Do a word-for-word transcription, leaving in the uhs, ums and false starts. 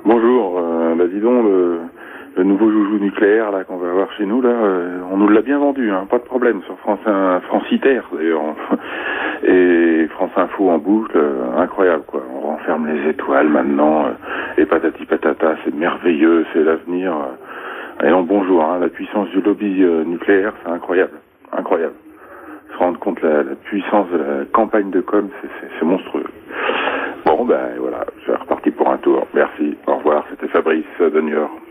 Bonjour, euh, bah dis donc, le, le nouveau joujou nucléaire là qu'on va avoir chez nous, là, euh, on nous l'a bien vendu, hein, pas de problème, sur France un, France Inter d'ailleurs, et France Info en boucle, euh, incroyable quoi, on renferme les étoiles maintenant, euh, et patati patata, c'est merveilleux, c'est l'avenir. Euh, et non, bonjour, hein, la puissance du lobby euh, nucléaire, c'est incroyable, incroyable. Se rendre compte la, la puissance de la campagne de com, c'est, c'est, c'est monstrueux. Bon, ben voilà, je suis reparti pour un tour. Merci, au revoir, c'était Fabrice de New York.